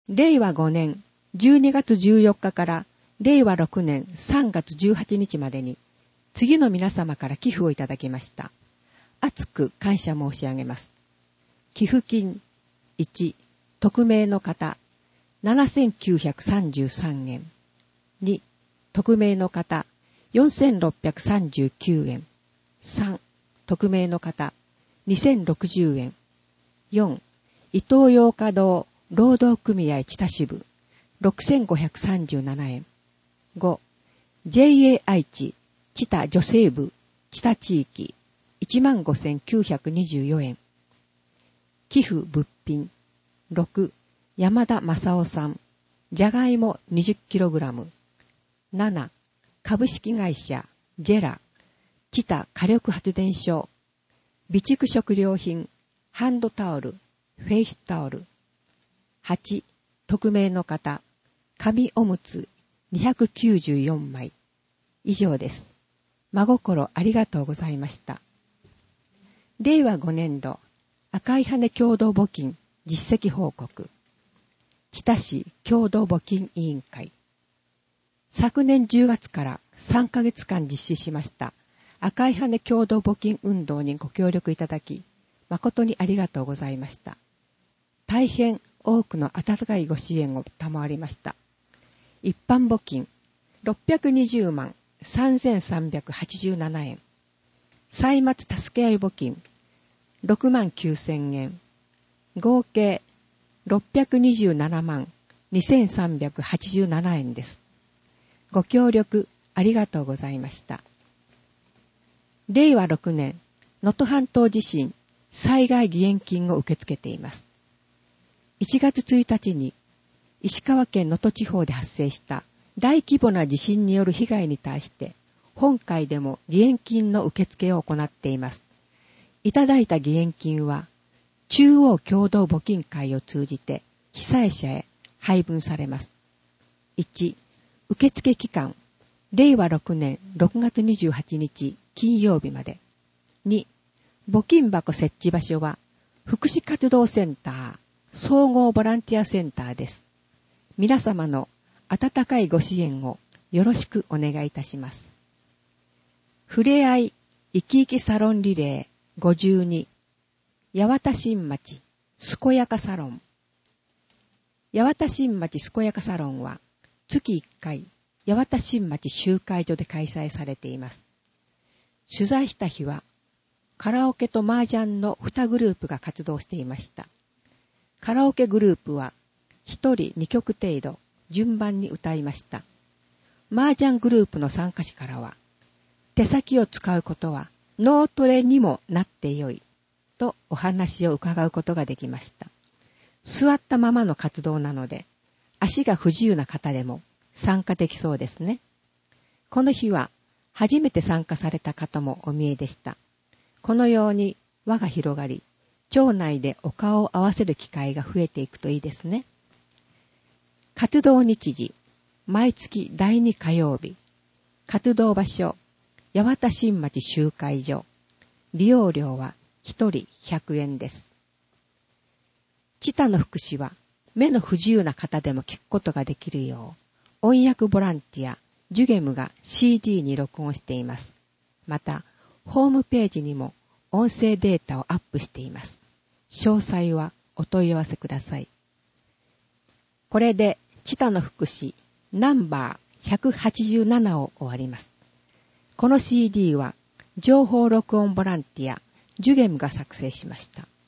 令和5年12月14日から令和6年3月18日までに次の皆様から寄付をいただきました。厚く感謝申し上げます。寄付金1、匿名の方7933円。2、匿名の方4639円。3、匿名の方2060円。4、伊東洋華堂労働組合知多支部6537円。5、JA 愛知知多女性部知多地域15,924円。寄付物品6、山田正夫さんじゃがいも 20kg。7、株式会社ジェラ知多火力発電所備蓄食料品ハンドタオルフェイスタオル。8、匿名の方紙おむつ294枚。以上です。真心ありがとうございました。令和5年度赤い羽共同募金実績報告。知多市共同募金委員会。昨年10月から3ヶ月間実施しました赤い羽共同募金運動にご協力いただき、誠にありがとうございました。大変多くの温かいご支援を賜りました。一般募金620万3387円。歳末助け合い募金6万9000円。合計627万2387円です。ご協力ありがとうございました。令和6年能登半島地震災害義援金を受け付けています。1月1日に石川県能登地方で発生した大規模な地震による被害に対して本会でも義援金の受付を行っています。いただいた義援金は中央共同募金会を通じて被災者へ配分されます。1、受付期間令和6年6月28日金曜日まで。2、募金箱設置場所は福祉活動センター総合ボランティアセンターです。皆様の温かいご支援をよろしくお願いいたします。ふれあい生き生きサロンリレー52八幡新町健やかサロン。八幡新町健やかサロンは月1回八幡新町集会所で開催されています。取材した日はカラオケと麻雀の2グループが活動していました。カラオケグループは1人2曲程度順番に歌いました。麻雀グループの参加者からは手先を使うことは脳トレにもなってよいとお話を伺うことができました。座ったままの活動なので足が不自由な方でも参加できそうですね。この日は初めて参加された方もお見えでした。このように輪が広がり、町内でお顔を合わせる機会が増えていくといいですね。活動日時、毎月第2火曜日。活動場所、八幡新町集会所。利用料は1人100円です。知多の福祉は目の不自由な方でも聞くことができるよう、音訳ボランティア、ジュゲムが CD に録音しています。また、ホームページにも音声データをアップしています。詳細はお問い合わせください。これで知多の福祉ナンバー187を終わります。この CD は情報録音ボランティアジュゲムが作成しました。